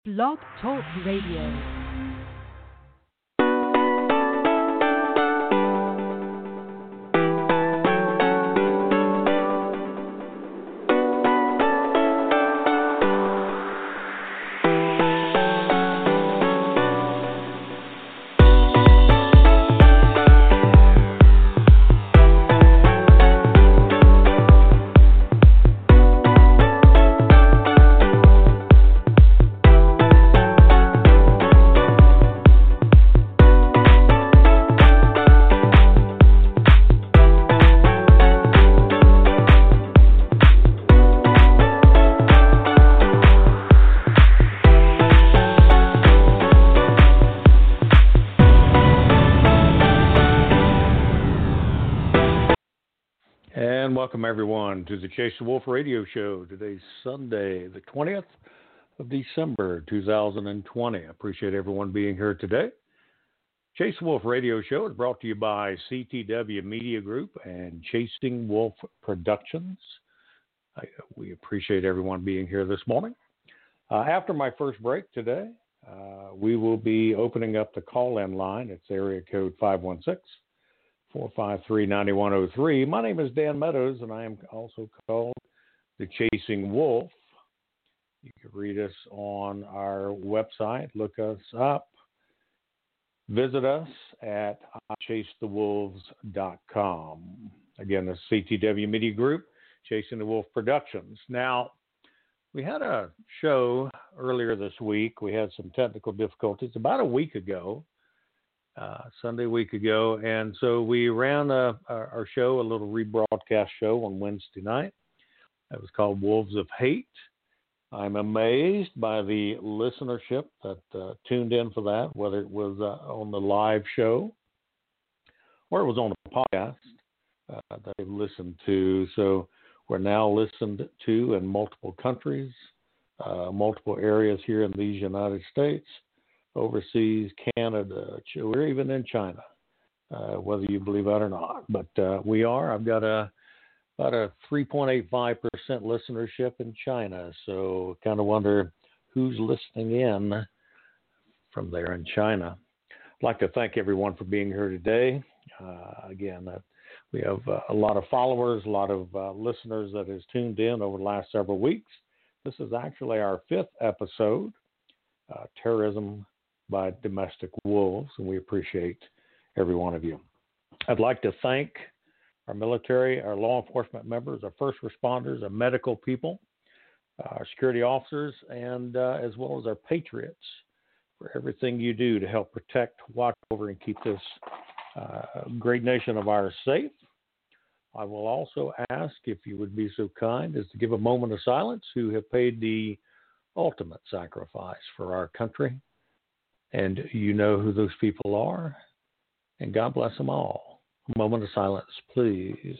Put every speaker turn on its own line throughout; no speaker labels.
Blog Talk Radio.
Welcome, everyone, to the Chase the Wolf radio show. Today's Sunday, the 20th of December, 2020. I appreciate everyone being here today. Chase the Wolf radio show is brought to you by CTW Media Group and Chasing Wolf Productions. We appreciate everyone being here this morning. After my first break today, we will be opening up the call-in line. It's area code 516-453-9103. My name is Dan Meadows, and I am also called the Chasing Wolf. You can read us on our website, look us up, visit us at chasethewolves.com. Again, the CTW Media Group, Chasing the Wolf Productions. Now, we had a show earlier this week. We had some technical difficulties about a week ago. Sunday week ago, and so we ran our show, a little rebroadcast show on Wednesday night. It was called Wolves of Hate. I'm amazed by the listenership that tuned in for that, whether it was on the live show or it was on the podcast that they listened to. So we're now listened to in multiple countries, multiple areas here in these United States, overseas, Canada, we're even in China, whether you believe it or not. But we are. I've got about a 3.85% listenership in China. So kind of wonder who's listening in from there in China. I'd like to thank everyone for being here today. Again, we have a lot of followers, a lot of listeners that has tuned in over the last several weeks. This is actually our 5th episode, Terrorism by Domestic Wolves, and we appreciate every one of you. I'd like to thank our military, our law enforcement members, our first responders, our medical people, our security officers, and as well as our patriots for everything you do to help protect, watch over, and keep this great nation of ours safe. I will also ask, if you would be so kind, as to give a moment of silence who have paid the ultimate sacrifice for our country. And you know who those people are. And God bless them all. A moment of silence, please.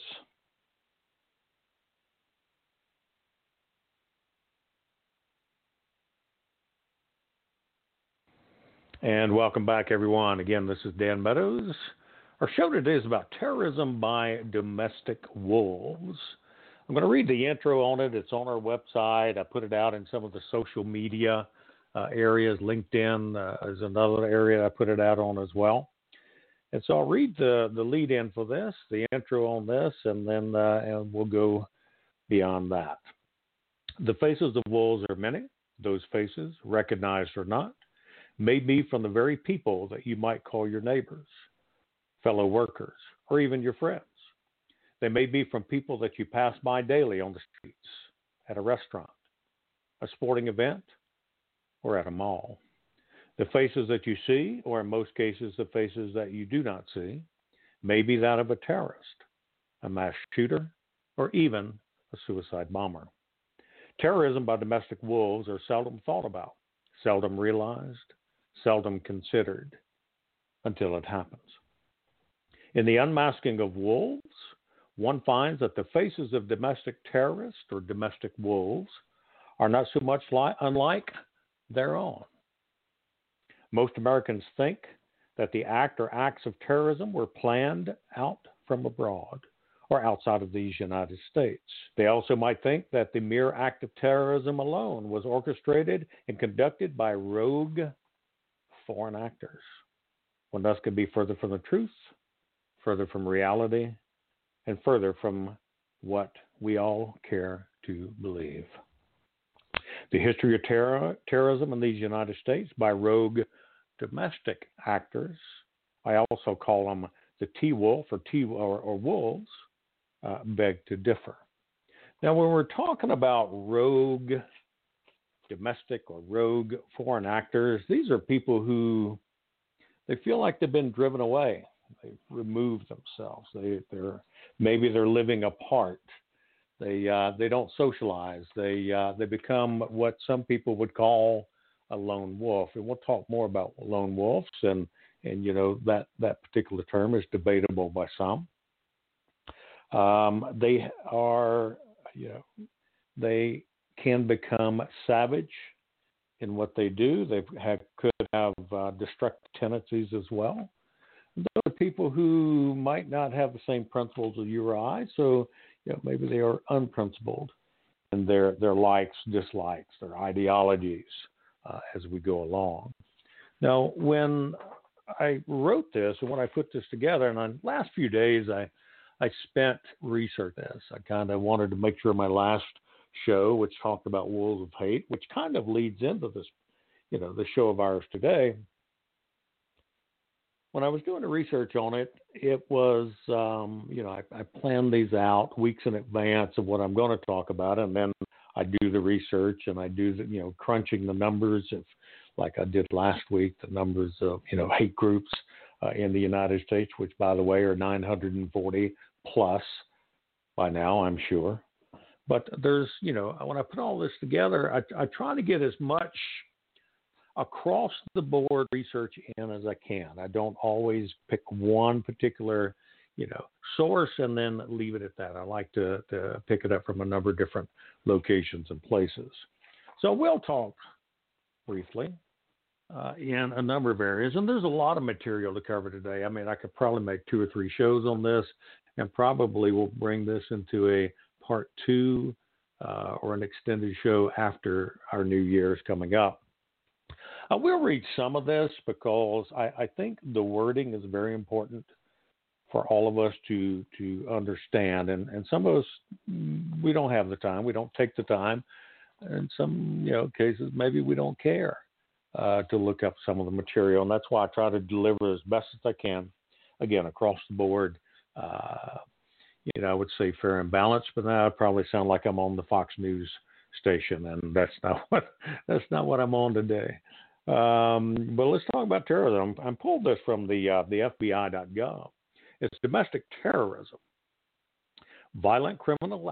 And welcome back, everyone. Again, this is Dan Meadows. Our show today is about terrorism by domestic wolves. I'm going to read the intro on it. It's on our website. I put it out in some of the social media areas. LinkedIn is another area I put it out on as well. And so I'll read the lead in for this, the intro on this, and then and we'll go beyond that. The faces of wolves are many. Those faces, recognized or not, may be from the very people that you might call your neighbors, fellow workers, or even your friends. They may be from people that you pass by daily on the streets, at a restaurant, a sporting event, or at a mall. The faces that you see, or in most cases the faces that you do not see, may be that of a terrorist, a mass shooter, or even a suicide bomber. Terrorism by domestic wolves are seldom thought about, seldom realized, seldom considered until it happens. In the unmasking of wolves, one finds that the faces of domestic terrorists or domestic wolves are not so much unlike their own. Most Americans think that the act or acts of terrorism were planned out from abroad or outside of these United States. They also might think that the mere act of terrorism alone was orchestrated and conducted by rogue foreign actors, when thus could be further from the truth, further from reality, and further from what we all care to believe. The history of terrorism in these United States by rogue domestic actors, I also call them the T-Wolf or wolves, beg to differ. Now, when we're talking about rogue domestic or rogue foreign actors, these are people who they feel like they've been driven away. They've removed themselves. They're living apart. They don't socialize. They become what some people would call a lone wolf. And we'll talk more about lone wolves, and you know that particular term is debatable by some. They are, they can become savage in what they do. They could have destructive tendencies as well. There are people who might not have the same principles as you or I, so maybe they are unprincipled in their likes, dislikes, their ideologies as we go along. Now, when I wrote this and when I put this together, and on the last few days I spent researching this. I kind of wanted to make sure my last show, which talked about Wolves of Hate, which kind of leads into this, the show of ours today. When I was doing the research on it, it was, I planned these out weeks in advance of what I'm going to talk about, and then I do the research and I do the, crunching the numbers of, like I did last week, the numbers of, hate groups in the United States, which, by the way, are 940 plus by now, I'm sure. But there's, when I put all this together, I try to get as much across the board research in as I can. I don't always pick one particular, source and then leave it at that. I like to pick it up from a number of different locations and places. So we'll talk briefly in a number of areas, and there's a lot of material to cover today. I mean, I could probably make 2 or 3 shows on this, and probably will bring this into a part 2 or an extended show after our New Year's coming up. I will read some of this because I think the wording is very important for all of us to understand. And some of us, we don't have the time. We don't take the time. In some cases, maybe we don't care to look up some of the material. And that's why I try to deliver as best as I can, again, across the board. I would say fair and balanced, but now I probably sound like I'm on the Fox News station, and that's not what I'm on today. But let's talk about terrorism. I pulled this from the FBI.gov. It's domestic terrorism, violent criminal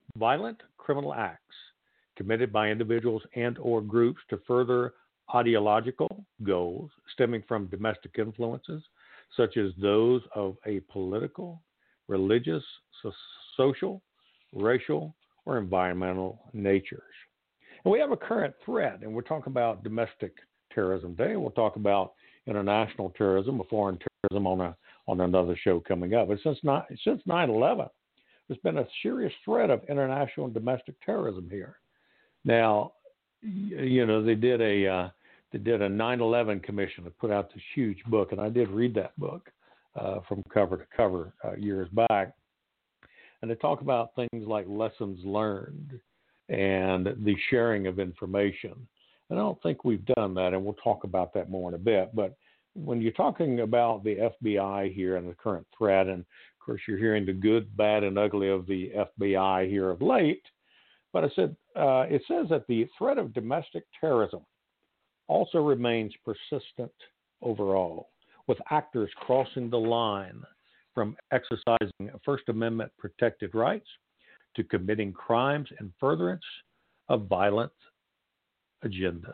acts committed by individuals and or groups to further ideological goals stemming from domestic influences, such as those of a political, religious, social, racial, or environmental natures. And we have a current threat, and we're talking about domestic terrorism today. We'll talk about international terrorism or foreign terrorism on another show coming up. But since 9/11, there's been a serious threat of international and domestic terrorism here. Now, they did a 9/11 commission that put out this huge book, and I did read that book from cover to cover years back. And they talk about things like lessons learned and the sharing of information. And I don't think we've done that, and we'll talk about that more in a bit. But when you're talking about the FBI here and the current threat, and of course you're hearing the good, bad, and ugly of the FBI here of late, but it says that the threat of domestic terrorism also remains persistent overall, with actors crossing the line from exercising First Amendment protected rights to committing crimes in furtherance of violent agendas.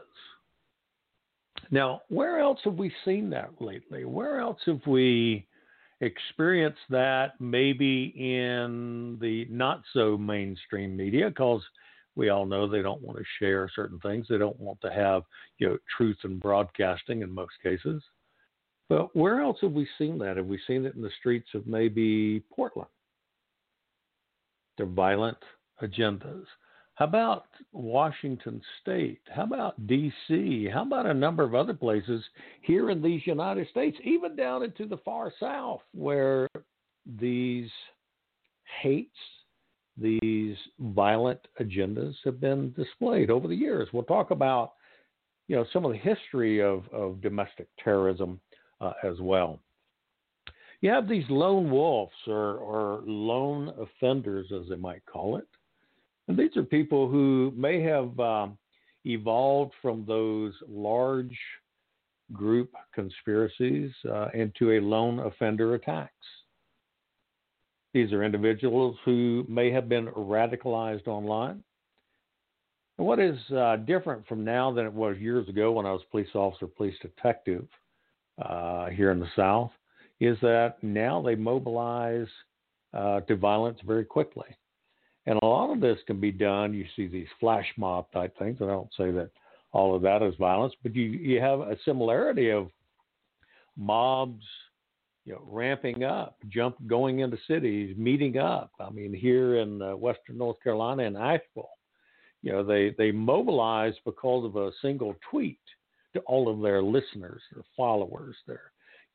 Now, where else have we seen that lately? Where else have we experienced that? Maybe in the not so mainstream media, because we all know they don't want to share certain things. They don't want to have truth in broadcasting in most cases. But where else have we seen that? Have we seen it in the streets of maybe Portland? their violent agendas? How about Washington State? How about D.C.? How about a number of other places here in these United States, even down into the far South, where these hates, these violent agendas have been displayed over the years? We'll talk about, some of the history of domestic terrorism as well. You have these lone wolves or lone offenders, as they might call it. And these are people who may have evolved from those large group conspiracies into a lone offender attacks. These are individuals who may have been radicalized online. And what is different from now than it was years ago when I was police officer, police detective here in the South is that now they mobilize to violence very quickly. And a lot of this can be done. You see these flash mob type things, and I don't say that all of that is violence, but you have a similarity of mobs, ramping up, going into cities, meeting up. I mean, here in Western North Carolina in Asheville, they mobilize because of a single tweet to all of their listeners, their followers, their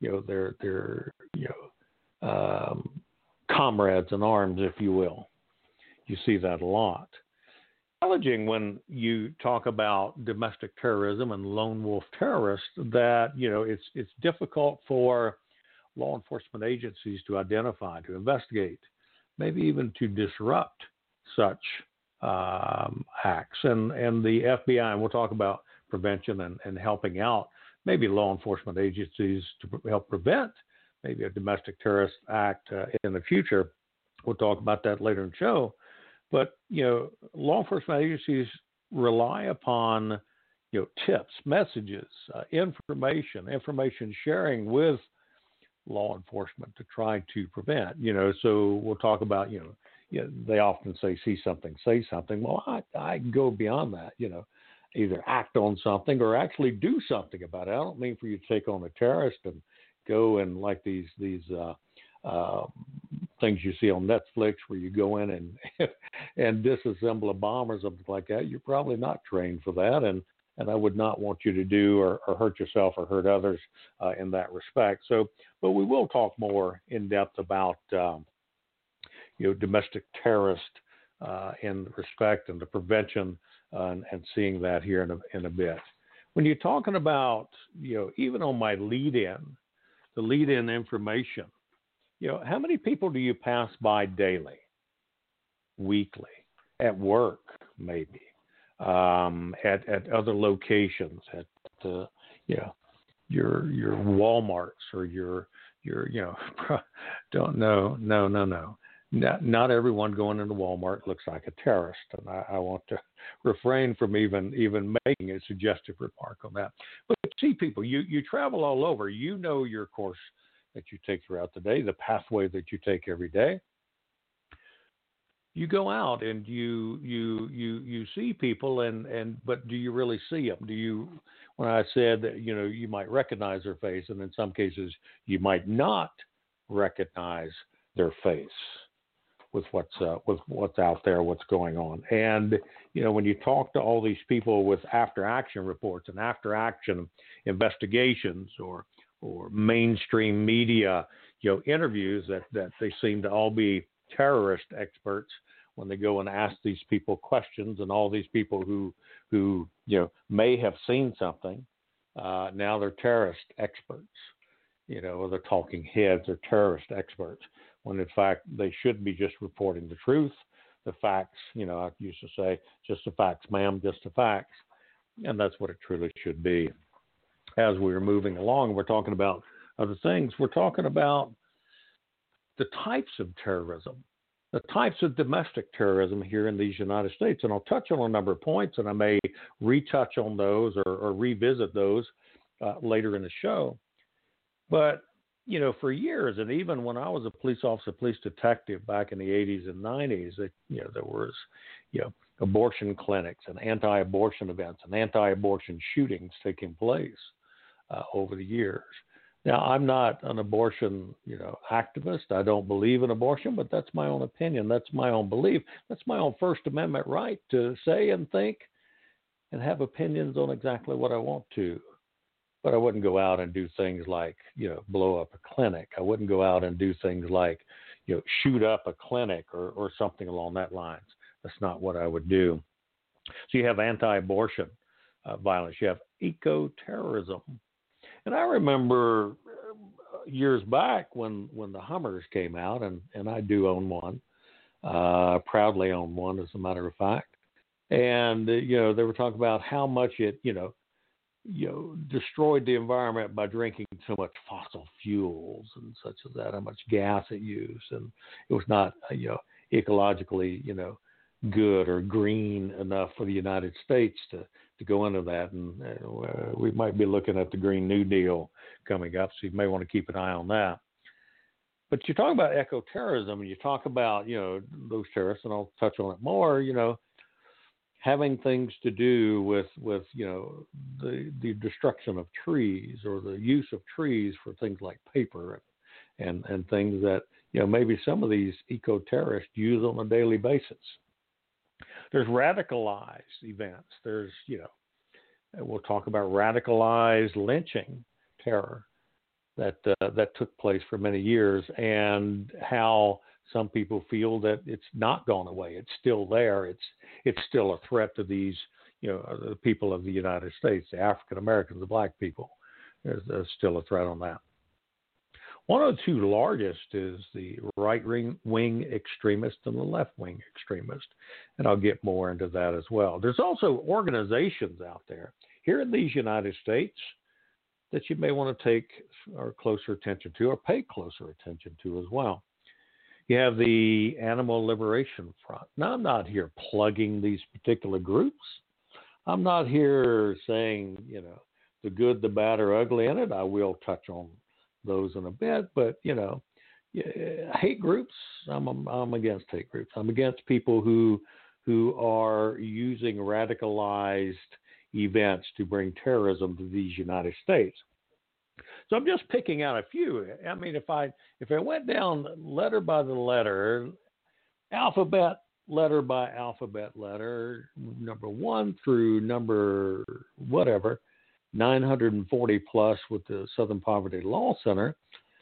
comrades in arms, if you will. You see that a lot. Challenging when you talk about domestic terrorism and lone wolf terrorists that, it's difficult for law enforcement agencies to identify, to investigate, maybe even to disrupt such acts. And the FBI, and we'll talk about prevention and helping out maybe law enforcement agencies to help prevent maybe a domestic terrorist act in the future. We'll talk about that later in the show. But, law enforcement agencies rely upon, tips, messages, information sharing with law enforcement to try to prevent, so we'll talk about, they often say say something. Well, I go beyond that, either act on something or actually do something about it. I don't mean for you to take on a terrorist and go and like these things you see on Netflix where you go in and disassemble a bomb or something like that. You're probably not trained for that, and I would not want you to do or hurt yourself or hurt others in that respect. So, but we will talk more in depth about domestic terrorist in respect and the prevention and seeing that here in a bit. When you're talking about even on my the lead-in information. How many people do you pass by daily, weekly, at work, maybe, at other locations, at your Walmarts or your don't know. No. Not everyone going into Walmart looks like a terrorist, and I want to refrain from even making a suggestive remark on that. But see, people, you travel all over. Your course that you take throughout the day, the pathway that you take every day. You go out and you see people, but do you really see them? Do you? When I said that you might recognize their face, and in some cases you might not recognize their face with what's out there, what's going on. And when you talk to all these people with after action reports and after action investigations or mainstream media, interviews that they seem to all be terrorist experts when they go and ask these people questions, and all these people who may have seen something, now they're terrorist experts, or they're talking heads or terrorist experts, when in fact they should be just reporting the truth, the facts. I used to say, just the facts, ma'am, just the facts. And that's what it truly should be. As we were moving along, we're talking about other things. We're talking about the types of terrorism, the types of domestic terrorism here in these United States. And I'll touch on a number of points, and I may retouch on those or revisit those later in the show. But, for years, and even when I was a police officer, police detective back in the 80s and 90s, there was, abortion clinics and anti-abortion events and anti-abortion shootings taking place over the years. Now, I'm not an abortion, activist. I don't believe in abortion, but that's my own opinion. That's my own belief. That's my own First Amendment right to say and think and have opinions on exactly what I want to. But I wouldn't go out and do things like, blow up a clinic. I wouldn't go out and do things like, shoot up a clinic or something along that lines. That's not what I would do. So you have anti-abortion violence. You have eco-terrorism. And I remember years back when the Hummers came out, and I do own one, proudly own one, as a matter of fact. And, they were talking about how much it, destroyed the environment by drinking so much fossil fuels and such as that, how much gas it used. And it was not, ecologically, good or green enough for the United States to go into that. And we might be looking at the Green New Deal coming up, so you may want to keep an eye on that. But you talk about eco-terrorism, and you talk about, those terrorists, and I'll touch on it more, having things to do with the destruction of trees or the use of trees for things like paper and things that, maybe some of these eco-terrorists use on a daily basis. There's radicalized events. There's, we'll talk about radicalized lynching terror that took place for many years, and how some people feel that it's not gone away. It's still there. It's still a threat to these, the people of the United States, the African Americans, the black people. There's still a threat on that. One of the two largest is the right-wing extremist and the left-wing extremist, and I'll get more into that as well. There's also organizations out there here in these United States that you may want to take closer attention to or pay closer attention to as well. You have the Animal Liberation Front. Now, I'm not here plugging these particular groups. I'm not here saying, the good, the bad, or ugly in it. I will touch on those in a bit, but hate groups. I'm against hate groups. I'm against people who are using radicalized events to bring terrorism to these United States. So I'm just picking out a few. I mean, if I went down letter by the letter, alphabet letter by alphabet letter, number 1 through number whatever, 940 plus with the Southern Poverty Law Center,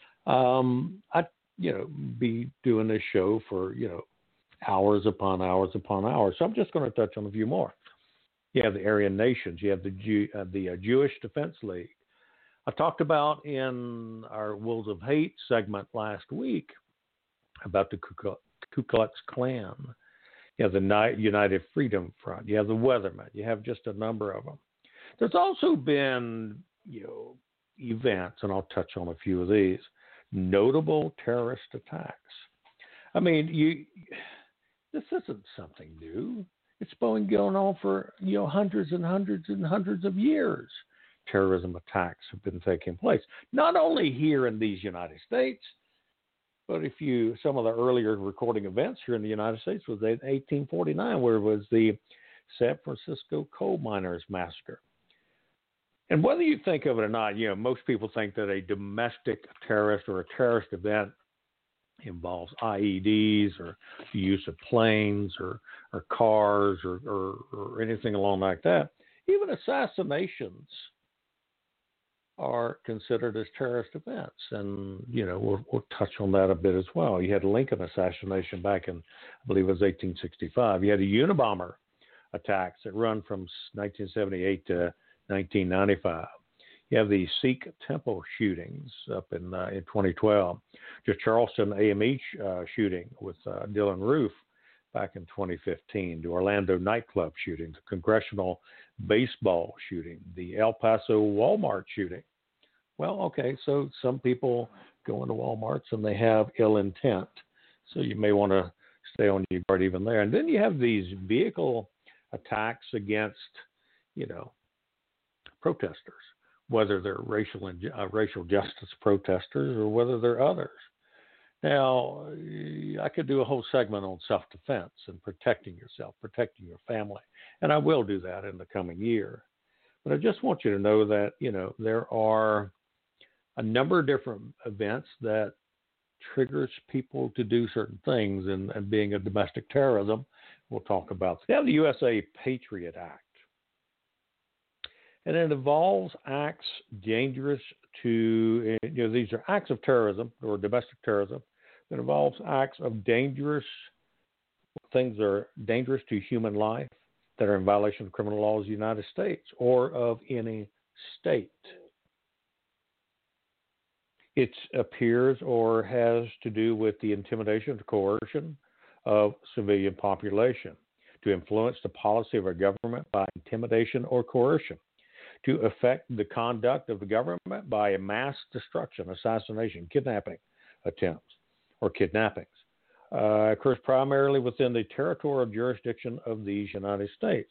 I'd, be doing this show for, hours upon hours upon hours. So I'm just going to touch on a few more. You have the Aryan Nations. You have the Jewish Defense League. I talked about in our Wolves of Hate segment last week about the Ku Klux Klan. You have the United Freedom Front. You have the Weathermen. You have just a number of them. There's also been, events, and I'll touch on a few of these, notable terrorist attacks. I mean, this isn't something new. It's been going on for, hundreds and hundreds and hundreds of years. Terrorism attacks have been taking place, not only here in these United States, but some of the earlier recording events here in the United States was in 1849, where it was the San Francisco Coal Miners Massacre. And whether you think of it or not, most people think that a domestic terrorist or a terrorist event involves IEDs or the use of planes or cars or anything along like that. Even assassinations are considered as terrorist events. And, we'll touch on that a bit as well. You had Lincoln assassination back in, I believe it was 1865. You had the Unabomber attacks that run from 1978 to 1995. You have the Sikh temple shootings up in 2012. The Charleston AME shooting with Dylan Roof back in 2015. The Orlando nightclub shooting, the congressional baseball shooting, the El Paso Walmart shooting. Well, okay, so some people go into Walmarts and they have ill intent. So you may want to stay on your guard even there. And then you have these vehicle attacks against, protesters, whether they're racial justice protesters or whether they're others. Now, I could do a whole segment on self-defense and protecting yourself, protecting your family, and I will do that in the coming year. But I just want you to know that, there are a number of different events that triggers people to do certain things, and being a domestic terrorism, we'll talk about. We have the USA Patriot Act, and it involves acts dangerous to, these are acts of terrorism or domestic terrorism. It involves acts of dangerous things that are dangerous to human life, that are in violation of criminal laws of the United States or of any state. It appears or has to do with the intimidation or coercion of civilian population, to influence the policy of a government by intimidation or coercion, to affect the conduct of the government by a mass destruction, assassination, kidnapping attempts, or kidnappings. Occurs primarily within the territorial jurisdiction of these United States.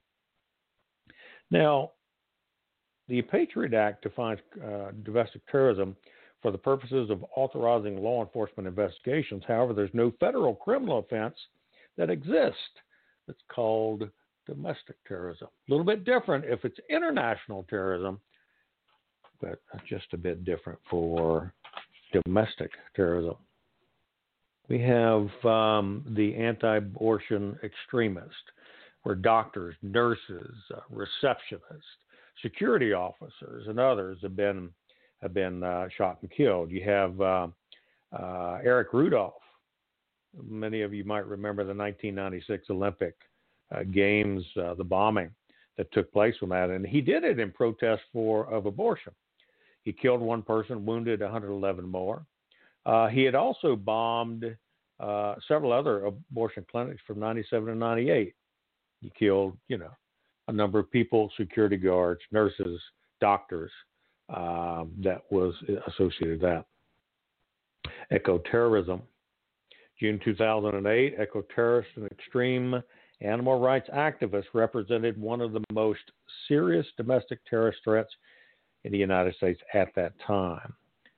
Now, the Patriot Act defines domestic terrorism for the purposes of authorizing law enforcement investigations. However, there's no federal criminal offense that exists that's called domestic terrorism. A little bit different if it's international terrorism, but just a bit different for domestic terrorism. We have the anti-abortion extremists, where doctors, nurses, receptionists, security officers, and others have been shot and killed. You have Eric Rudolph. Many of you might remember the 1996 Olympic Games, the bombing that took place from that, and he did it in protest of abortion. He killed one person, wounded 111 more. He had also bombed several other abortion clinics from 97 to 98. He killed, a number of people, security guards, nurses, doctors, that was associated with that. Eco-terrorism. June 2008, eco-terrorists and extreme animal rights activists represented one of the most serious domestic terrorist threats in the United States at that time.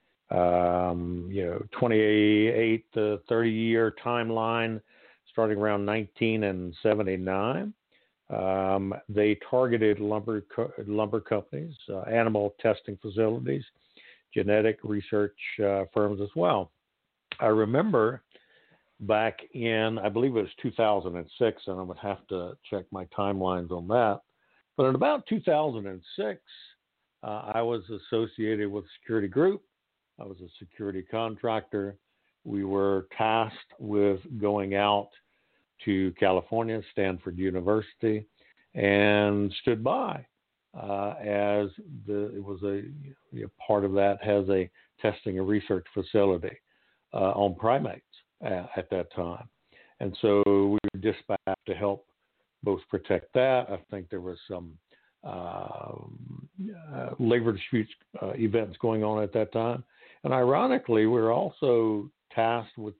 28 to 30-year timeline, starting around 1979. They targeted lumber companies, animal testing facilities, genetic research firms as well. I remember back in, I believe it was 2006, and I would have to check my timelines on that. But in about 2006, I was associated with a security group. I was a security contractor. We were tasked with going out to California, Stanford University, and stood by as it was a part of that has a testing and research facility on primates at that time. And so we were dispatched to help both protect that. I think there was some labor disputes events going on at that time. And ironically, we were also tasked with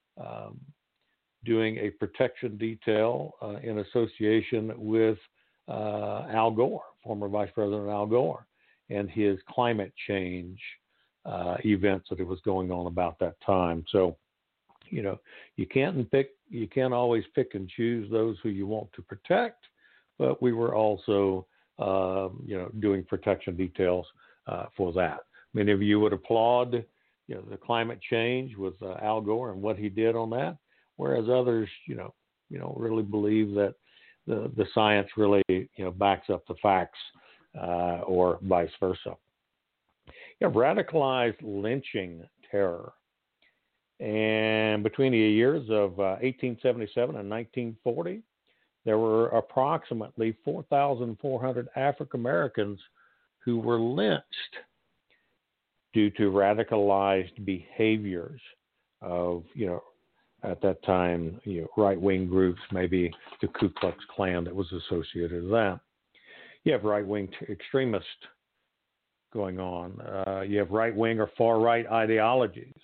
doing a protection detail in association with Al Gore, former Vice President Al Gore, and his climate change events that it was going on about that time. So, you can't always pick and choose those who you want to protect, but we were also, doing protection details for that. Many of you would applaud, the climate change with Al Gore and what he did on that, whereas others, really believe that the science really, backs up the facts, or vice versa. You have radicalized lynching terror. And between the years of 1877 and 1940, there were approximately 4,400 African Americans who were lynched due to radicalized behaviors of, at that time, right-wing groups, maybe the Ku Klux Klan that was associated with that. You have right-wing extremists going on. You have right-wing or far-right ideologies,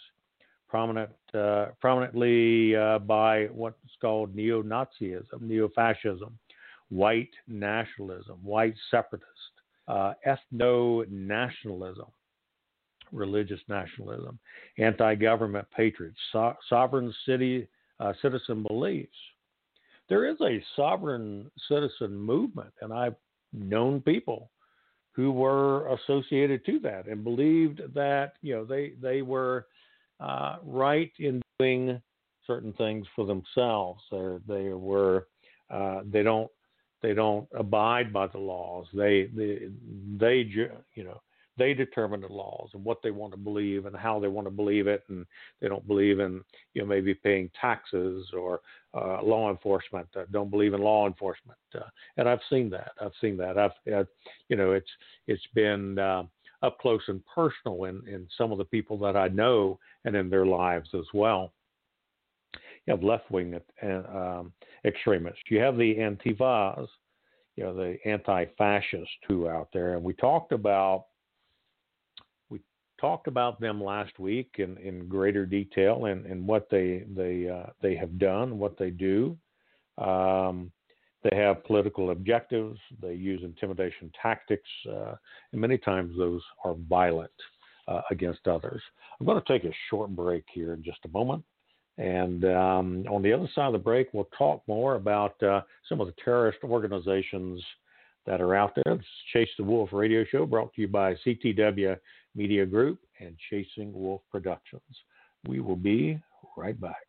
prominently by what's called neo-Nazism, neo-fascism, white nationalism, white separatist, ethno-nationalism, religious nationalism, anti-government patriots, sovereign citizen beliefs. There is a sovereign citizen movement, and I've known people who were associated to that and believed that they were right in doing certain things for themselves. They don't abide by the laws. They determine the laws and what they want to believe and how they want to believe it, and they don't believe in maybe paying taxes or law enforcement. Don't believe in law enforcement, and I've seen that. It's been up close and personal in some of the people that I know and in their lives as well. You have left-wing extremists. You have the Antifas, the anti-fascists who are out there, and we talked about them last week in greater detail and what they have done, what they do. They have political objectives. They use intimidation tactics, and many times those are violent against others. I'm going to take a short break here in just a moment. And on the other side of the break, we'll talk more about some of the terrorist organizations that are out there. This is Chase the Wolf radio show brought to you by CTW Media Group and Chasing Wolf Productions. We will be right back.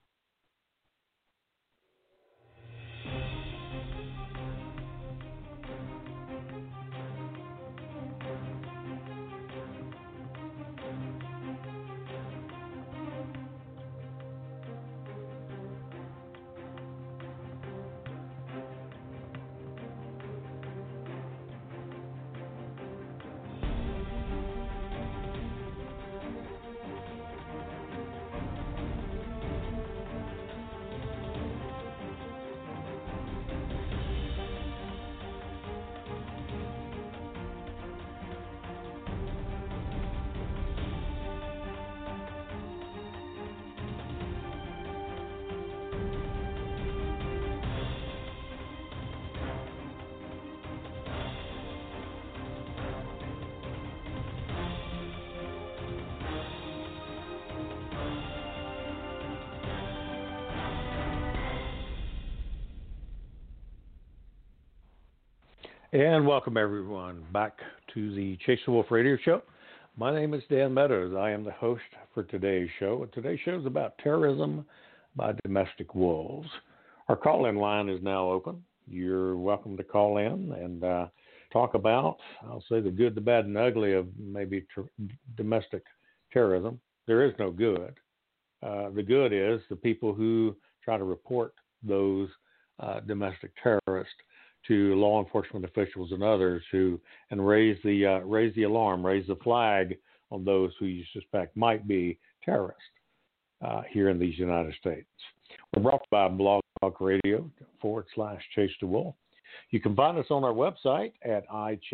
And welcome, everyone, back to the Chase the Wolf radio show. My name is Dan Meadows. I am the host for today's show. And today's show is about terrorism by domestic wolves. Our call-in line is now open. You're welcome to call in and talk about, I'll say, the good, the bad, and ugly of maybe domestic terrorism. There is no good. The good is the people who try to report those domestic terrorists to law enforcement officials and others and raise the alarm, raise the flag on those who you suspect might be terrorists here in these United States. We're brought by Blog Talk Radio /Chase the Wolf. You can find us on our website at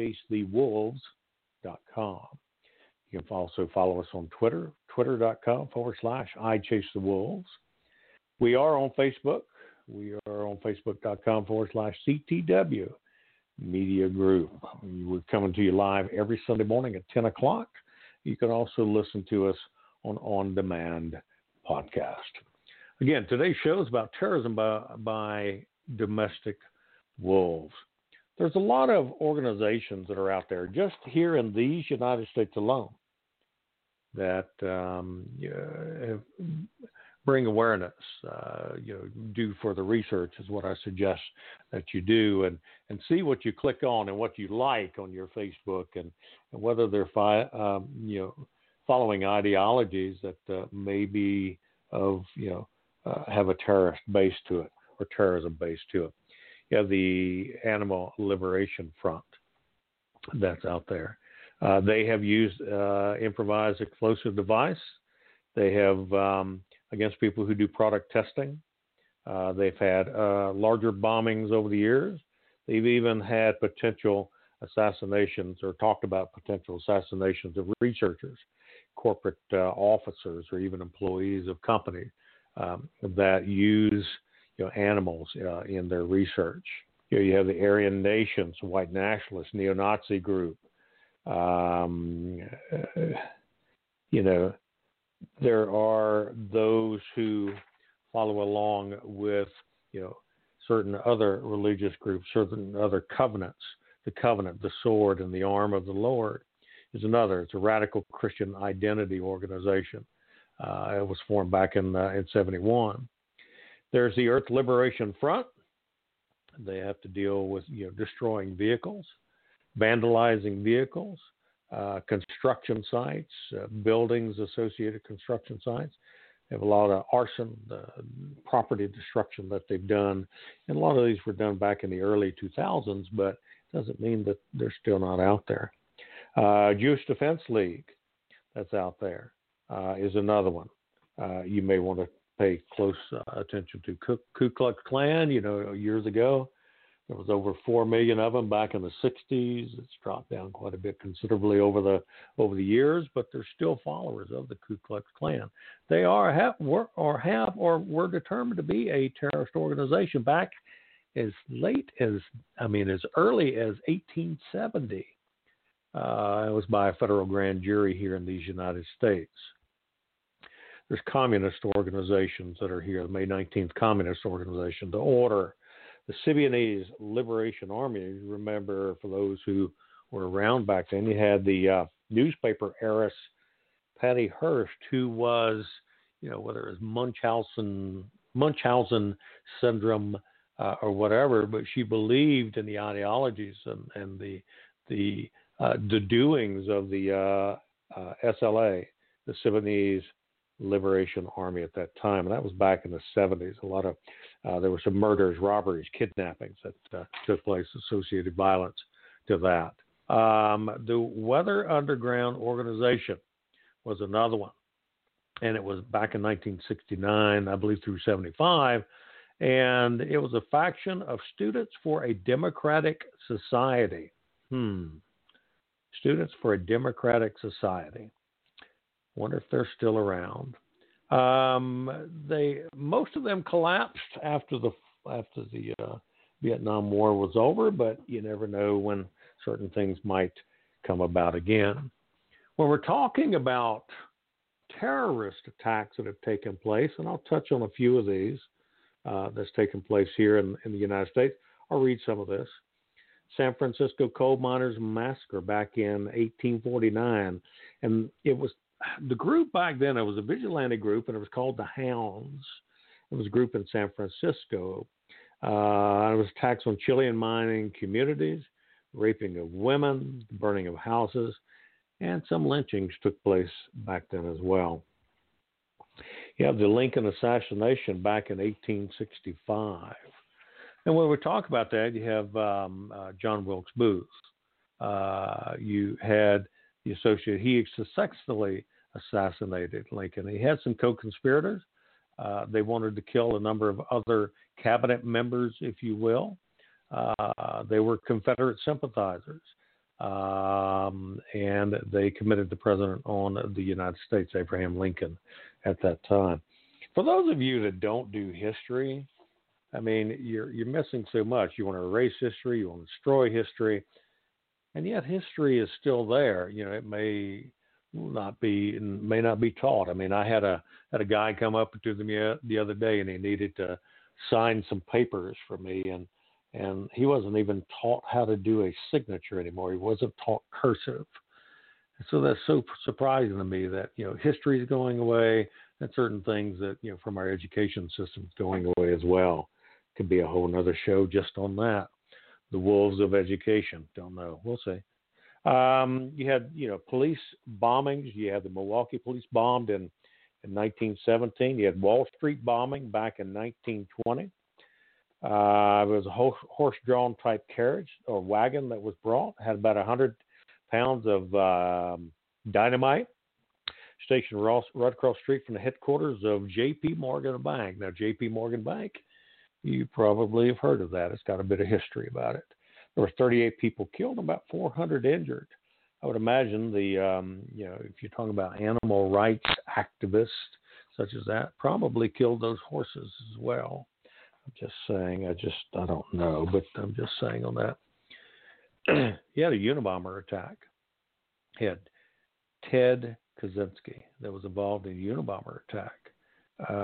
ichasethewolves.com. You can also follow us on Twitter, twitter.com/ichasethewolves. We are on Facebook. We are on facebook.com/CTW Media Group. We're coming to you live every Sunday morning at 10 o'clock. You can also listen to us on demand podcast. Again, today's show is about terrorism by domestic wolves. There's a lot of organizations that are out there just here in these United States alone that bring awareness, do further research is what I suggest that you do, and see what you click on and what you like on your Facebook, and whether they're following ideologies that may be of have a terrorist base to it or terrorism base to it. You have the Animal Liberation Front that's out there. They have used improvised explosive device. They have against people who do product testing. They've had larger bombings over the years. They've even had potential assassinations or talked about potential assassinations of researchers, corporate officers, or even employees of companies that use animals in their research. You have the Aryan Nations, white nationalist, neo-Nazi group. There are those who follow along with, certain other religious groups, certain other covenants the Covenant, the Sword, and the Arm of the Lord is another. It's a radical Christian identity organization. It was formed back in 71. There's the Earth Liberation Front. They have to deal with destroying vehicles, vandalizing vehicles, construction sites, buildings, associated construction sites. They have a lot of arson, property destruction that they've done. And a lot of these were done back in the early 2000s, but it doesn't mean that they're still not out there. Jewish Defense League, that's out there, is another one. You may want to pay close attention to Ku Klux Klan. Years ago, there was over 4 million of them back in the 60s. It's dropped down quite a bit considerably over the years, but there's still followers of the Ku Klux Klan. They were determined to be a terrorist organization back as early as 1870. It was by a federal grand jury here in these United States. There's communist organizations that are here. The May 19th Communist Organization, the Order, the Symbionese Liberation Army. You remember, for those who were around back then, you had the newspaper heiress Patty Hearst, who was, whether it was Munchausen syndrome or whatever, but she believed in the ideologies and the doings of the SLA, the Symbionese Liberation Army at that time, and that was back in the 70s. A lot of there were some murders, robberies, kidnappings that took place, associated violence to that. The Weather Underground Organization was another one, and it was back in 1969, I believe, through 75, and it was a faction of Students for a Democratic Society. Students for a Democratic Society. Wonder if they're still around. Most of them collapsed after the Vietnam War was over, but you never know when certain things might come about again. When we're talking about terrorist attacks that have taken place, and I'll touch on a few of these that's taken place here in the United States. I'll read some of this. San Francisco Coal Miners Massacre back in 1849, and it was the group back then. It was a vigilante group, and it was called the Hounds. It was a group in San Francisco. It was attacks on Chilean mining communities, raping of women, burning of houses, and some lynchings took place back then as well. You have the Lincoln assassination back in 1865. And when we talk about that, you have John Wilkes Booth. You had the associate. He successfully assassinated Lincoln. He had some co-conspirators. They wanted to kill a number of other cabinet members, if you will. They were Confederate sympathizers. And they committed the president on the United States, Abraham Lincoln, at that time. For those of you that don't do history, I mean, you're missing so much. You want to erase history, you want to destroy history, and yet history is still there. You know, it may not be taught. I mean, I had a guy come up to me the other day, and he needed to sign some papers for me, and he wasn't even taught how to do a signature anymore. He wasn't taught cursive. And so that's so surprising to me that, you know, history is going away, and certain things that, you know, from our education system is going away as well. Could be a whole nother show just on that. The wolves of education. Don't know. We'll see. You had, you know, police bombings. You had the Milwaukee police bombed in 1917. You had Wall Street bombing back in 1920. It was a horse-drawn type carriage or wagon that was brought. It had about 100 pounds of dynamite. Stationed right across the street from the headquarters of J.P. Morgan Bank. Now, J.P. Morgan Bank, you probably have heard of that. It's got a bit of history about it. There were 38 people killed and about 400 injured. I would imagine you know, if you're talking about animal rights activists such as that, probably killed those horses as well. I'm just saying. I don't know, but I'm just saying on that. He had a Unabomber attack. He had Ted Kaczynski that was involved in a Unabomber attack.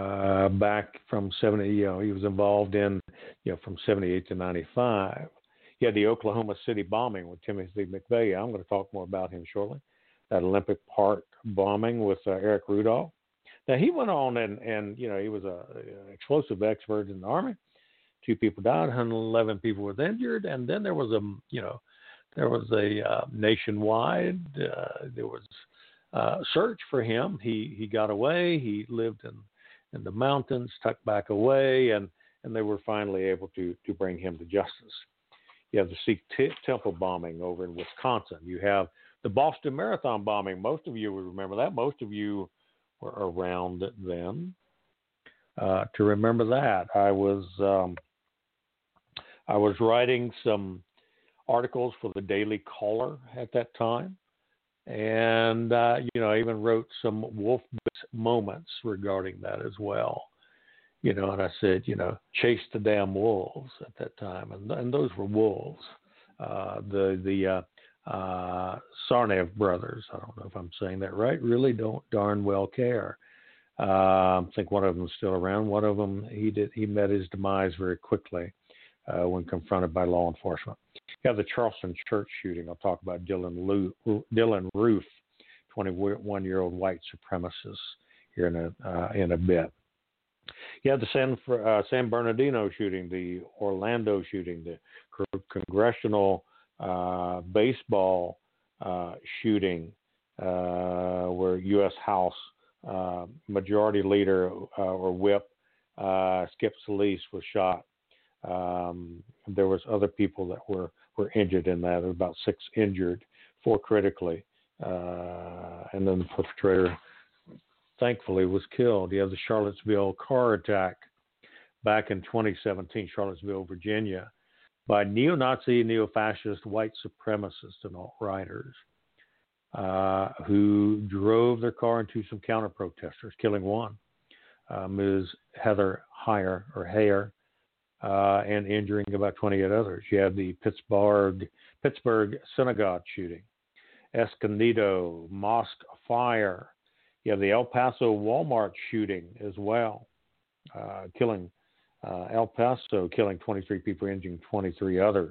Back from 70, you know, he was involved in, you know, from 78 to 95. You had the Oklahoma City bombing with Timothy McVeigh. I'm going to talk more about him shortly. That Olympic Park bombing with Eric Rudolph. Now, he went on and he was an explosive expert in the Army. 2 people died, 111 people were injured, and then there was a nationwide search for him. He got away. He lived in the mountains, tucked back away, and they were finally able to bring him to justice. You have the Sikh temple bombing over in Wisconsin. You have the Boston Marathon bombing. Most of you will remember that. Most of you were around then to remember that. I was writing some articles for the Daily Caller at that time, and I even wrote some wolf moments regarding that as well. And I said, chase the damn wolves at that time, and those were wolves. The Tsarnaev brothers, I don't know if I'm saying that right, really don't darn well care. I think one of them is still around. One of them, he met his demise very quickly when confronted by law enforcement. You have the Charleston church shooting. I'll talk about Dylan Roof, 21-year-old white supremacist, here in a bit. You have the San Bernardino shooting, the Orlando shooting, the congressional baseball shooting, where U.S. House Majority Leader or Whip Skip Scalise was shot. There was other people that were injured in that. There were about 6 injured, 4 critically, and then the perpetrator thankfully was killed. You have the Charlottesville car attack back in 2017, Charlottesville, Virginia, by neo-Nazi, neo-fascist, white supremacists and alt-righters who drove their car into some counter-protesters, killing one, Ms. Heather Heyer, and injuring about 28 others. You have the Pittsburgh synagogue shooting, Escondido mosque fire. You have the El Paso Walmart shooting as well, killing 23 people, injuring 23 others.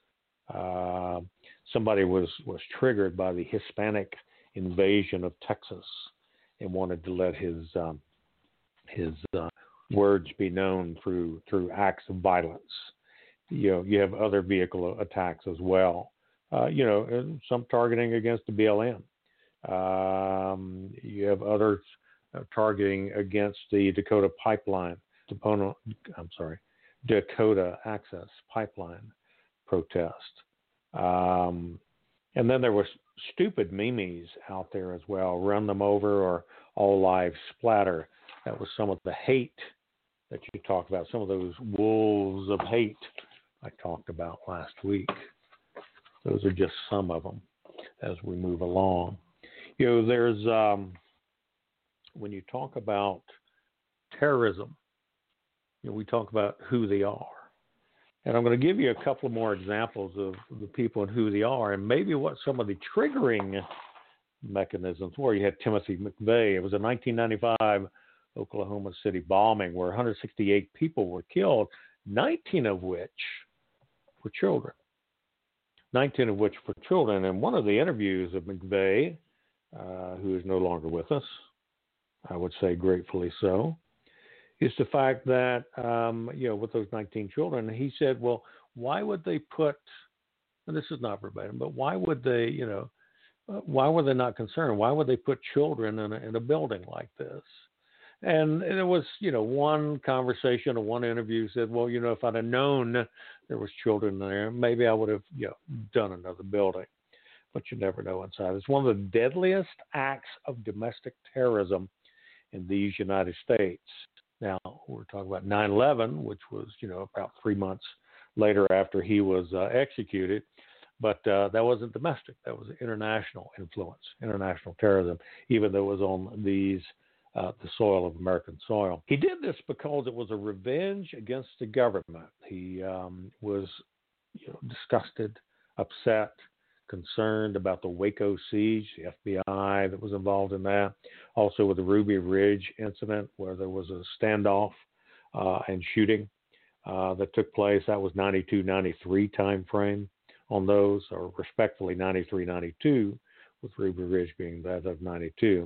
Somebody was triggered by the Hispanic invasion of Texas and wanted to let his words be known through acts of violence. You have other vehicle attacks as well. And some targeting against the BLM. You have others targeting against the Dakota Access Pipeline protest. And then there was stupid memes out there as well. Run them over or all lives splatter. That was some of the hate that you talked about, some of those wolves of hate I talked about last week. Those are just some of them as we move along. There's, when you talk about terrorism, we talk about who they are. And I'm going to give you a couple more examples of the people and who they are, and maybe what some of the triggering mechanisms were. You had Timothy McVeigh. It was a 1995 Oklahoma City bombing where 168 people were killed, 19 of which were children. 19 of which were children. And one of the interviews of McVeigh, who is no longer with us, I would say gratefully so, is the fact that, with those 19 children, he said, well, why would they put, and this is not verbatim, but why would they, why were they not concerned? Why would they put children in a building like this? And there was, one conversation or one interview said, well, if I'd have known there was children there, maybe I would have, done another building. But you never know inside. It's one of the deadliest acts of domestic terrorism in these United States. Now, we're talking about 9/11, which was, about 3 months later after he was executed. But that wasn't domestic. That was international influence, international terrorism, even though it was on the soil of American soil. He did this because it was a revenge against the government. He was disgusted, upset, concerned about the Waco siege, the FBI that was involved in that. Also with the Ruby Ridge incident where there was a standoff and shooting that took place. That was 92-93 time frame on those, or respectively 93-92, with Ruby Ridge being that of 92.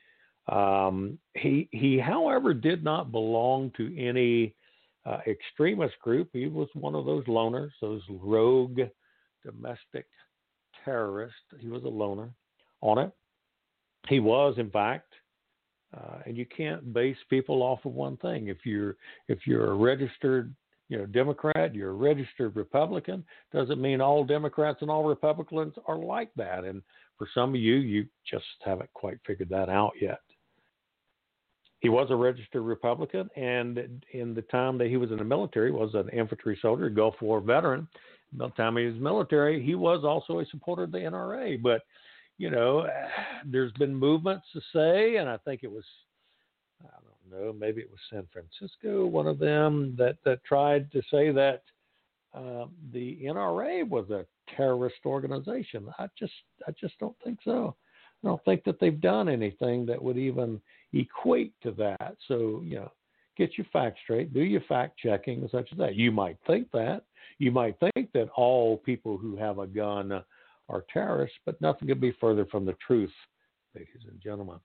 He, however, did not belong to any extremist group. He was one of those loners, those rogue domestic terrorists. He was a loner on it. He was, in fact, and you can't base people off of one thing. If you're a registered Democrat, you're a registered Republican, doesn't mean all Democrats and all Republicans are like that. And for some of you just haven't quite figured that out yet. He was a registered Republican, and in the time that he was in the military, was an infantry soldier, Gulf War veteran. By the time he was military, he was also a supporter of the NRA. But, there's been movements to say, and I think it was, I don't know, maybe it was San Francisco, one of them, that tried to say that the NRA was a terrorist organization. I just don't think so. I don't think that they've done anything that would even equate to that. So, get your facts straight, do your fact checking and such as that. You might think that. You might think that all people who have a gun are terrorists, but nothing could be further from the truth, ladies and gentlemen.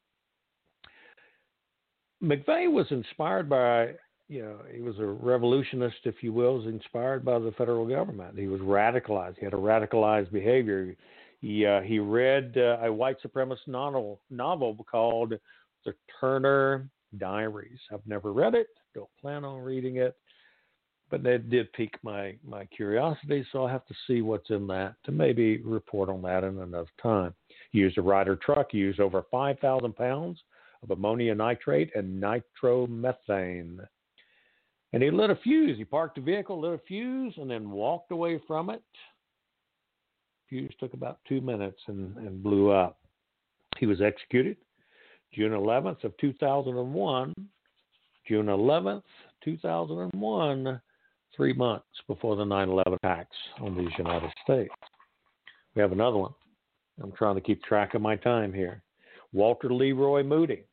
McVeigh was inspired by, he was a revolutionist, if you will, was inspired by the federal government. He was radicalized. He had a radicalized behavior. He read a white supremacist novel called The Turner Diaries. I've never read it. Don't plan on reading it. But that did pique my curiosity, so I'll have to see what's in that to maybe report on that in another time. He used a Ryder truck. He used over 5,000 pounds of ammonia nitrate and nitromethane. And he lit a fuse. He parked the vehicle, lit a fuse, and then walked away from it. Fuse took about 2 minutes and blew up. He was executed June 11th of 2001. June 11th, 2001, 3 months before the 9/11 attacks on these United States. We have another one. I'm trying to keep track of my time here. Walter Leroy Moody.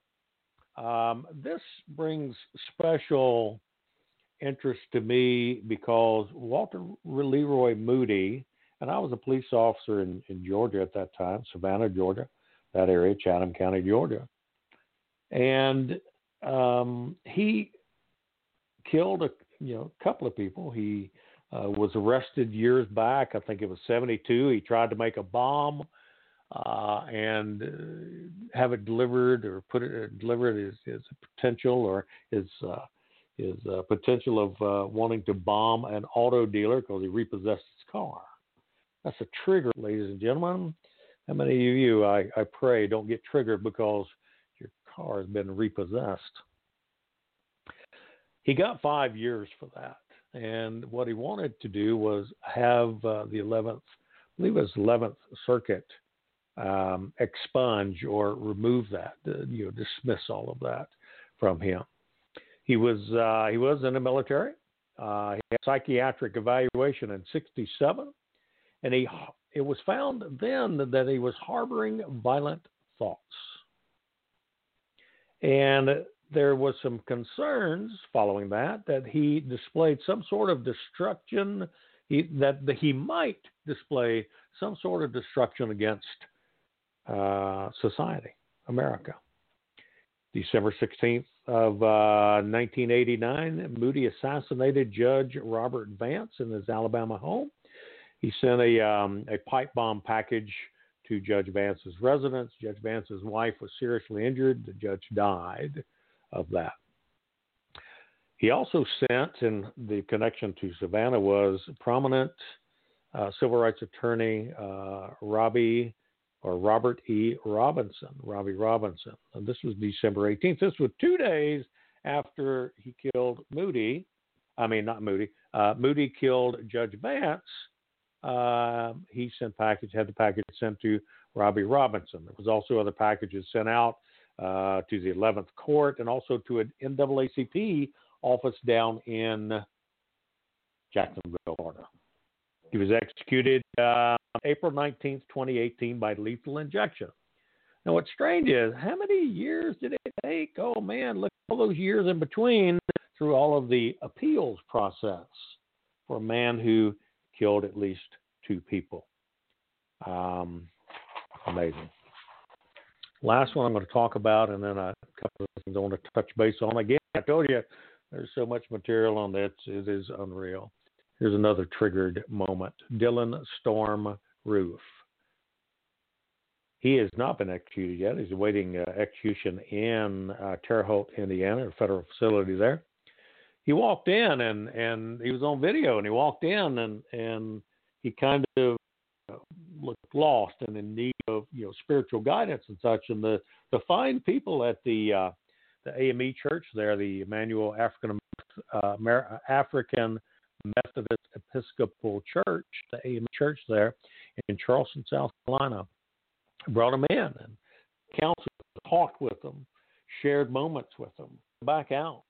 This brings special interest to me because Walter Leroy Moody, and I was a police officer in Georgia at that time, Savannah, Georgia, that area, Chatham County, Georgia. And he killed a couple of people. He was arrested years back. I think it was 1972. He tried to make a bomb and have it delivered, or delivered his potential, or his potential of wanting to bomb an auto dealer because he repossessed his car. That's a trigger, ladies and gentlemen. How many of you, I pray, don't get triggered because your car has been repossessed? He got 5 years for that. And what he wanted to do was have the 11th, I believe it was 11th Circuit, expunge or remove that, dismiss all of that from him. He was in the military. He had psychiatric evaluation in 1967, and it was found then that he was harboring violent thoughts. And there was some concerns following that he displayed some sort of destruction, that he might display some sort of destruction against society, America. December 16th of 1989, Moody assassinated Judge Robert Vance in his Alabama home. He sent a pipe bomb package to Judge Vance's residence. Judge Vance's wife was seriously injured. The judge died of that. He also sent, in the connection to Savannah, was prominent civil rights attorney Robbie Robert E. Robinson, Robbie Robinson. And this was December 18th. This was 2 days after he killed Moody. I mean, not Moody. Moody killed Judge Vance. He had the package sent to Robbie Robinson. There was also other packages sent out to the 11th Court and also to an NAACP office down in Jacksonville, Florida. He was executed April 19th, 2018 by lethal injection. Now, what's strange is, how many years did it take? Oh, man, look at all those years in between through all of the appeals process for a man who killed at least 2 people. Amazing. Last one I'm going to talk about, and then a couple of things I want to touch base on. Again, I told you there's so much material on this. It is unreal. Here's another triggered moment. Dylan Storm Roof. He has not been executed yet. He's awaiting execution in Terre Haute, Indiana, a federal facility there. He walked in, and he was on video, and he walked in, and he kind of looked lost and in need of spiritual guidance and such. And the fine people at the AME church there, the Emmanuel African Methodist Episcopal Church, the AME church there in Charleston, South Carolina, brought him in and counseled, talked with him, shared moments with him. Back out,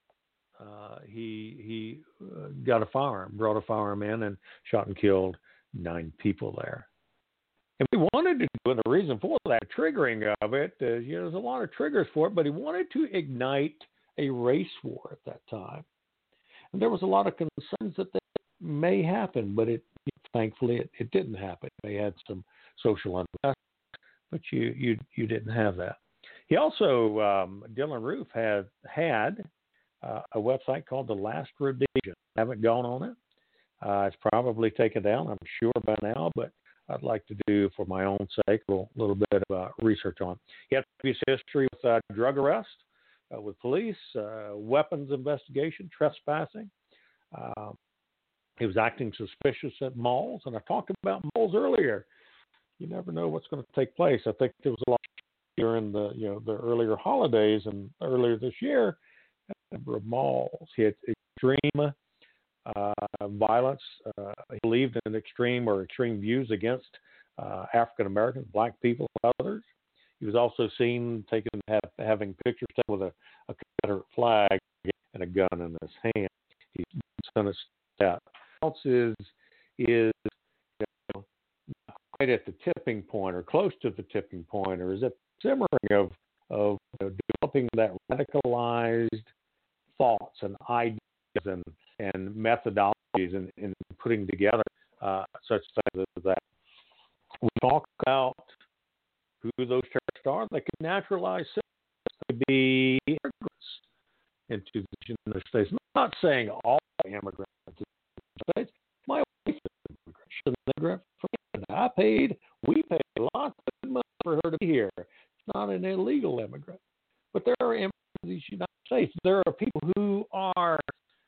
he got a firearm, brought a firearm in, and shot and killed 9 people there. And we wanted to do it. The reason for that triggering of it is, there's a lot of triggers for it, but he wanted to ignite a race war at that time. And there was a lot of concerns that may happen, but thankfully it didn't happen. They had some social unrest, but you didn't have that. He also, Dylan Roof had a website called The Last Religion. I haven't gone on it. It's probably taken down, I'm sure, by now, but I'd like to do, for my own sake, a little bit of research on. He had previous history with drug arrest, with police, weapons investigation, trespassing. He was acting suspicious at malls, and I talked about malls earlier. You never know what's going to take place. I think there was a lot during the earlier holidays and earlier this year. A number of malls. He had extreme violence. He believed in extreme views against African Americans, black people, and others. He was also seen having pictures taken with a Confederate flag and a gun in his hand. He's sentenced to that. What else is not quite at the tipping point, or close to the tipping point, or is it simmering of developing that radicalized thoughts and ideas and methodologies and putting together such things as that. We talk about who those terrorists are. They could naturalize citizens. They could be immigrants into the United States. I'm not saying all immigrants into the United States. My wife is an immigrant. She's an immigrant from Canada. We paid lots of money for her to be here. It's not an illegal immigrant. But there are immigrants in the United States. There are people who are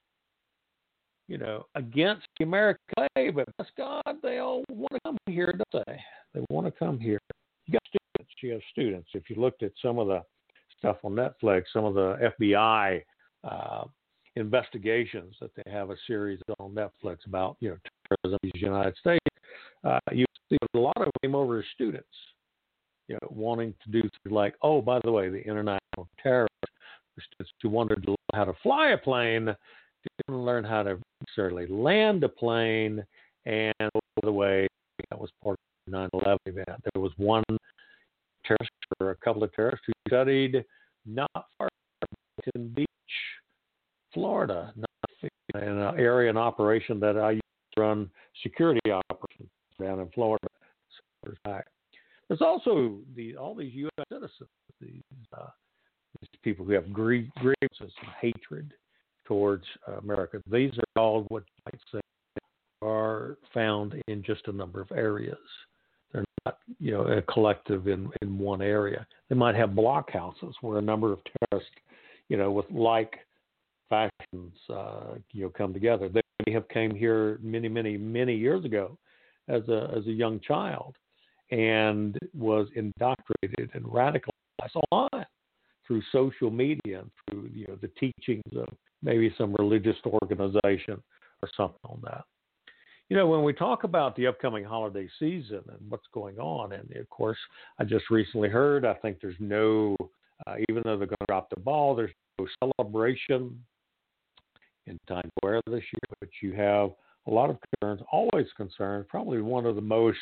against the American way, but bless God, they all want to come here, don't they? They want to come here. You got students. You have students. If you looked at some of the stuff on Netflix, some of the FBI investigations that they have a series on Netflix about, terrorism in the United States, you see a lot of them over as students, wanting to do things like, oh, by the way, the international terrorists, students who wanted to learn how to fly a plane, didn't learn how to necessarily land a plane, and by the way, that was part of the 9/11 event. There was one terrorist or a couple of terrorists who studied not far from Boynton Beach, Florida, in an area, an operation that I used to run security operations down in Florida. There's also all these U.S. citizens, these people who have grievances and hatred towards America. These are all what you might say are found in just a number of areas. They're not, a collective in one area. They might have block houses where a number of terrorists, with like fashions, come together. They may have came here many, many, many years ago as a young child and was indoctrinated and radicalized online through social media and through the teachings of maybe some religious organization or something on that. When we talk about the upcoming holiday season and what's going on, and of course, I just recently heard, I think there's no, even though they're going to drop the ball, there's no celebration in Times Square this year, but you have a lot of concerns, always concerns. Probably one of the most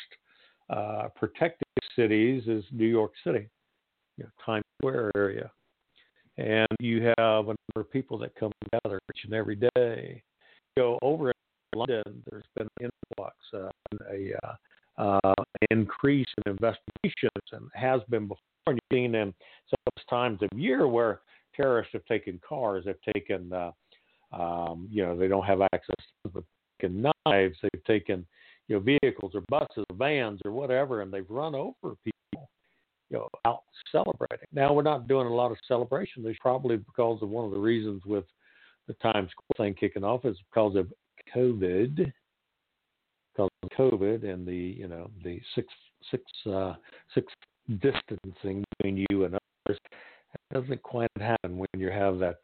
protected cities is New York City, Times Square area. and you have a number of people that come together each and every day. Go over in London, there's been an influx, increase in investigations, and has been before. And you've seen in some times of year where terrorists have taken cars, they've taken, they don't have access to them, they've taken knives, they've taken, vehicles or buses or vans or whatever, and they've run over people, out celebrating. Now, we're not doing a lot of celebration. There's probably because of one of the reasons with the Times Square thing kicking off is because of COVID. Because of COVID and the six distancing between you and others, it doesn't quite happen when you have that.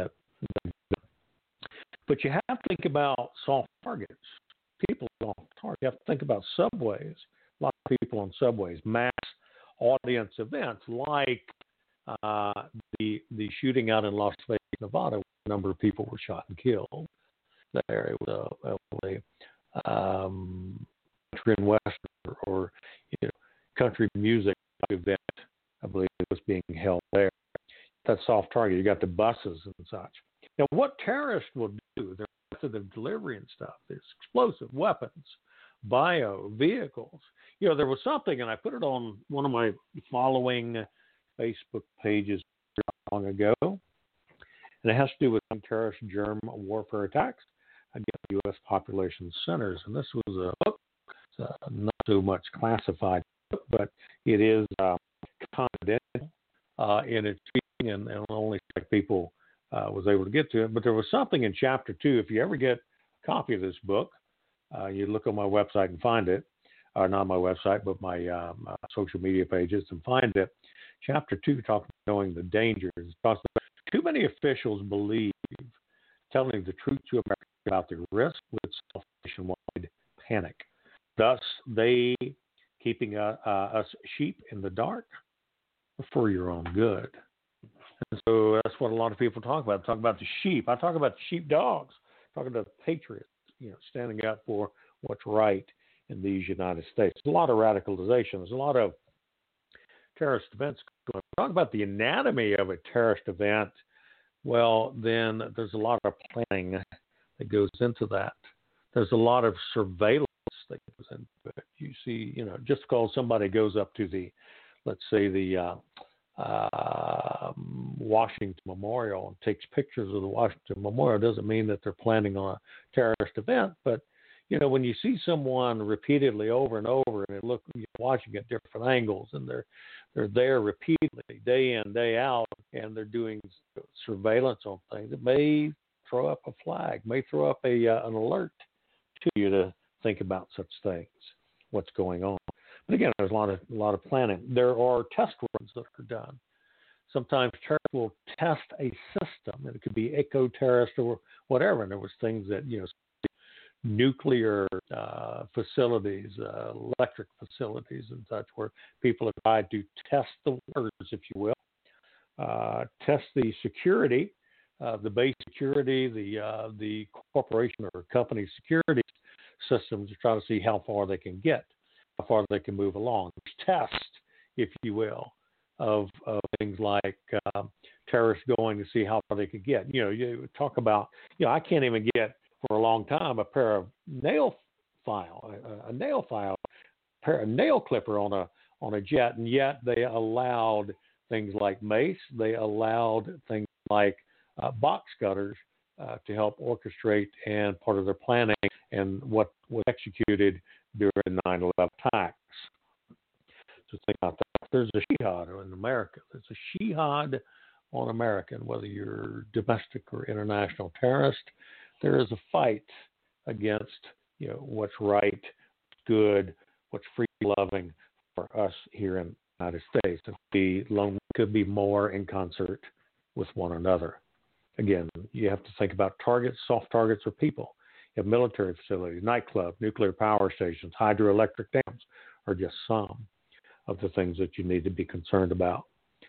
But you have to think about soft targets. People soft targets. You have to think about subways. A lot of people on subways, mass audience events like the shooting out in Las Vegas, Nevada, where a number of people were shot and killed. There it was a country and western or country music event, I believe it was being held there. That soft target. You got the buses and such. Now, what terrorists will do, their method of delivery and stuff, is explosive weapons, bio vehicles. There was something, and I put it on one of my following Facebook pages long ago, and it has to do with some terrorist germ warfare attacks against U.S. population centers. And this was a book, not so much classified, but it is confidential in its speaking, and only people was able to get to it. But there was something in Chapter 2. If you ever get a copy of this book, you look on my website and find it. Not my website, but my social media pages and find it. Chapter 2 talks about knowing the dangers. Talks about too many officials believe telling the truth to America about the risk with nationwide panic. Thus, they keeping us sheep in the dark for your own good. And so that's what a lot of people talk about. Talk about the sheep. I talk about the sheepdogs. Talking about the patriots, standing up for what's right in these United States. There's a lot of radicalization. There's a lot of terrorist events going on. Talk about the anatomy of a terrorist event. Well, then there's a lot of planning that goes into that. There's a lot of surveillance that goes into it. You see, just because somebody goes up to let's say the Washington Memorial and takes pictures of the Washington Memorial doesn't mean that they're planning on a terrorist event. But when you see someone repeatedly over and over, and you're watching at different angles, and they're there repeatedly, day in, day out, and they're doing surveillance on things, it may throw up a flag, may throw up an alert to you to think about such things, what's going on. But again, there's a lot of planning. There are test runs that are done. Sometimes terrorists will test a system, and it could be eco-terrorist or whatever. And there was things that nuclear facilities, electric facilities, and such, where people have tried to test the waters, if you will, test the security, the base security, the corporation or company security systems to try to see how far they can get, how far they can move along. Test, if you will, of things like terrorists going to see how far they could get. You talk about, I can't even get for a long time a pair of nail clipper on a jet, and yet they allowed things like mace. They allowed things like box cutters to help orchestrate and part of their planning and what was executed during the 9/11 attacks. So think about that. There's a jihad in America. There's a jihad on America, and whether you're domestic or international terrorist, there is a fight against what's right, good, what's free-loving for us here in the United States. It could be more in concert with one another. Again, you have to think about targets. Soft targets are people. You have military facilities, nightclubs, nuclear power stations, hydroelectric dams are just some of the things that you need to be concerned about.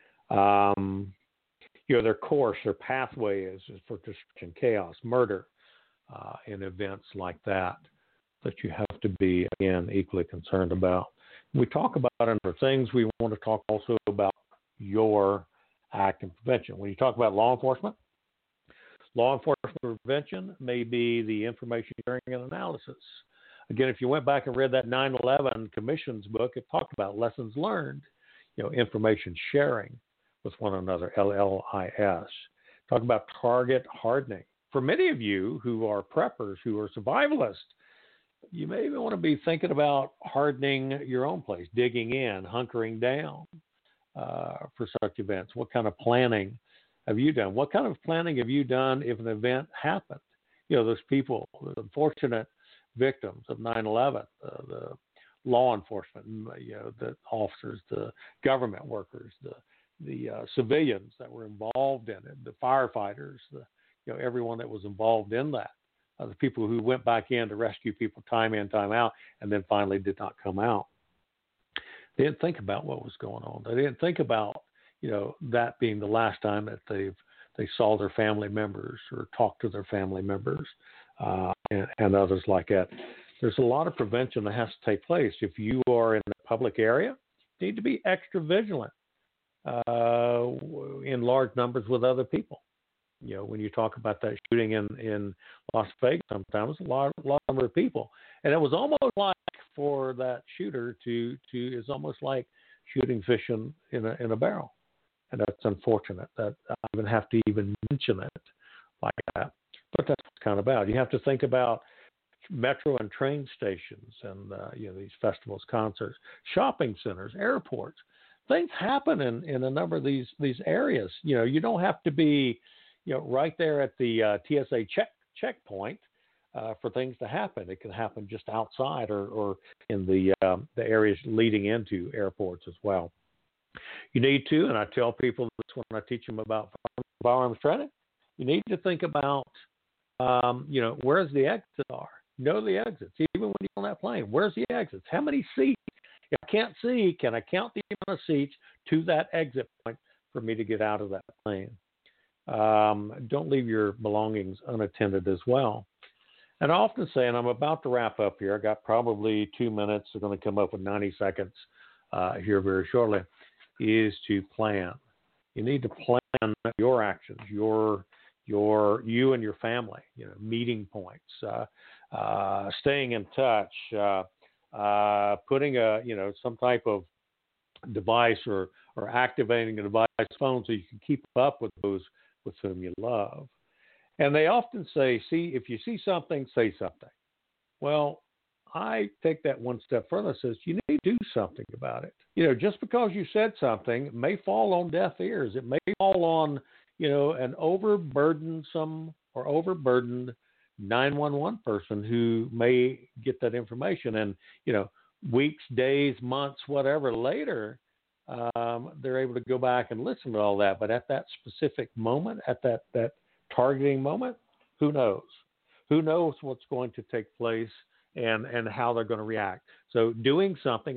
Their course, their pathway is for destruction, chaos, murder, in events like that you have to be, again, equally concerned about. We talk about other things. We want to talk also about your act and prevention. When you talk about law enforcement prevention may be the information sharing and analysis. Again, if you went back and read that 9/11 Commission's book, it talked about lessons learned, information sharing with one another, LLIS. Talk about target hardening. For many of you who are preppers, who are survivalists, you may even want to be thinking about hardening your own place, digging in, hunkering down for such events. What kind of planning have you done? What kind of planning have you done if an event happened? Those people, the unfortunate victims of 9/11, the law enforcement, the officers, the government workers, the civilians that were involved in it, the firefighters, everyone that was involved in that, the people who went back in to rescue people time in, time out, and then finally did not come out. They didn't think about what was going on. They didn't think about, that being the last time that they saw their family members or talked to their family members and others like that. There's a lot of prevention that has to take place. If you are in a public area, you need to be extra vigilant in large numbers with other people. When you talk about that shooting in Las Vegas, sometimes a lot number of people, and it was almost like for that shooter to is almost like shooting fish in a barrel, and that's unfortunate that I even have to even mention it like that. But that's kind of bad. You have to think about metro and train stations, and these festivals, concerts, shopping centers, airports. Things happen in a number of these areas. You don't have to be right there at the TSA checkpoint for things to happen. It can happen just outside or in the areas leading into airports as well. You need to, and I tell people this when I teach them about firearms training, you need to think about, where's the exits are. Know the exits. Even when you're on that plane, where's the exits? How many seats? If I can't see, can I count the amount of seats to that exit point for me to get out of that plane? Don't leave your belongings unattended as well. And I often say, and I'm about to wrap up here, I got probably 2 minutes. We're going to come up with 90 seconds here very shortly, is to plan. You need to plan your actions, you and your family, meeting points, staying in touch, putting some type of device or activating a device phone so you can keep up with those with whom you love. And they often say, if you see something, say something. Well, I take that one step further and says, you need to do something about it. Just because you said something, it may fall on deaf ears. It may fall on, an overburdened 911 person who may get that information. And, weeks, days, months, whatever later, they're able to go back and listen to all that. But at that specific moment, at that targeting moment, who knows? Who knows what's going to take place and how they're going to react? So doing something,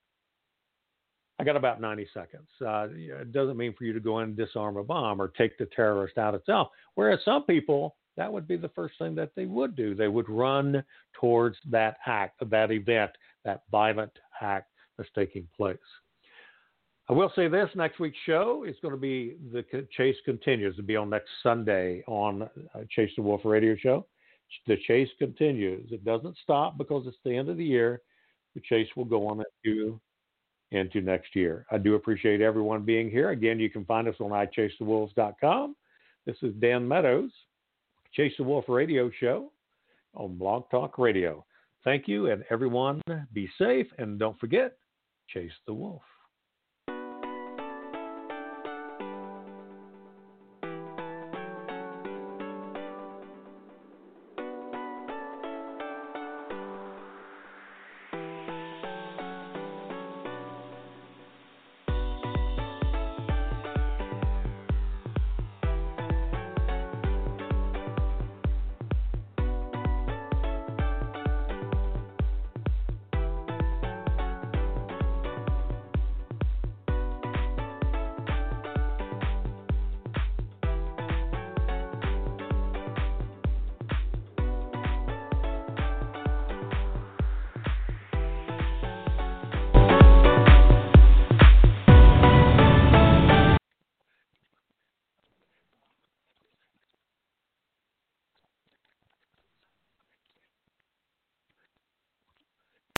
I got about 90 seconds. It doesn't mean for you to go in and disarm a bomb or take the terrorist out itself. Whereas some people, that would be the first thing that they would do. They would run towards that act, that event, that violent act that's taking place. I will say this, next week's show is going to be The Chase Continues. It'll be on next Sunday on Chase the Wolf Radio Show. The chase continues. It doesn't stop because it's the end of the year. The chase will go on into next year. I do appreciate everyone being here. Again, you can find us on ichasethewolves.com. This is Dan Meadows, Chase the Wolf Radio Show on Blog Talk Radio. Thank you, and everyone be safe, and don't forget, chase the wolf.